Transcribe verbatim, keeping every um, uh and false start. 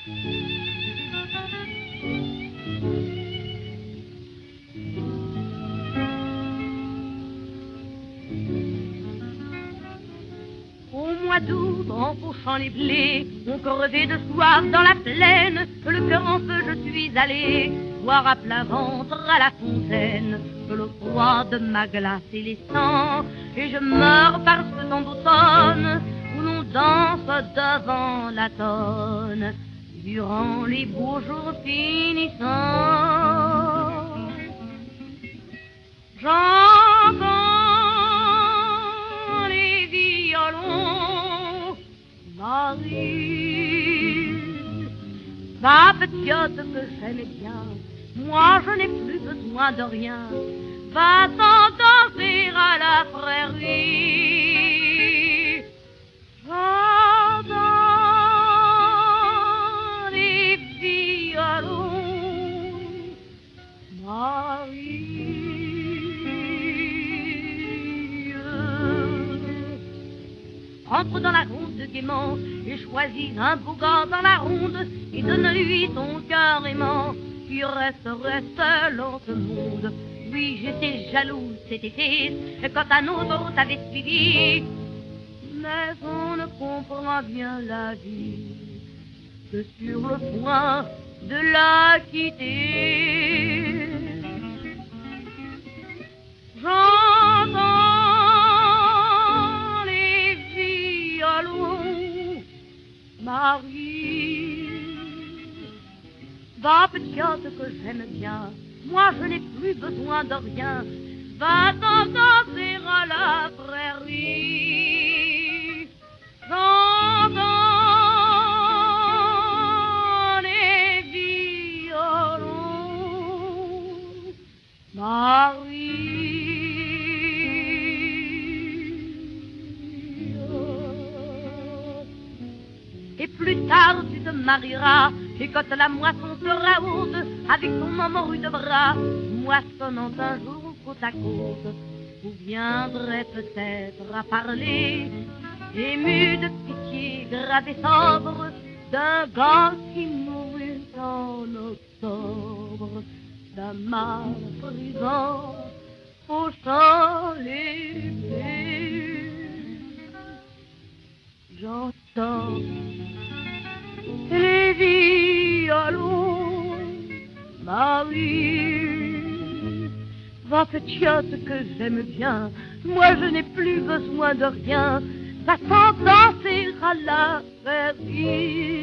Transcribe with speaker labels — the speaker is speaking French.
Speaker 1: Au mois d'août, en fauchant les blés, on crevait de soif dans la plaine. Le cœur en feu, je suis allé boire à plat ventre à la fontaine. Le froid de ma glace et les sangs, et je meurs par ce temps d'automne où l'on danse devant la tonne durant les beaux jours finissants. J'entends les violons, Marie, va petite que j'aime bien, moi je n'ai plus besoin de rien, va-t'en danser à la prairie. J'entends les violons, Marie. Entre dans la ronde gaiement et choisis un beau gars dans la ronde et donne-lui ton cœur aimant. Tu resterais seul en ce monde. Oui, j'étais jaloux cet été quand un autre t'avait suivi. Mais on ne comprend bien la vie que sur le point de la quitter. J'entends les violons, Marie. Va petite que j'aime bien, moi je n'ai plus besoin de rien, va-t'en danser à la prairie. J'entends les violons, Marie. Et plus tard tu te marieras, et quand la moisson sera haute, avec ton morue de bras, moissonnant un jour côte à côte, vous viendrez peut-être à parler, ému de pitié, grave et sobre, d'un gars qui mourut en octobre, d'un mal brisant au champ l'épée. J'entends les violons, Marie. Va petite que j'aime bien, moi je n'ai plus besoin de rien, va-t'en danser à la prairie.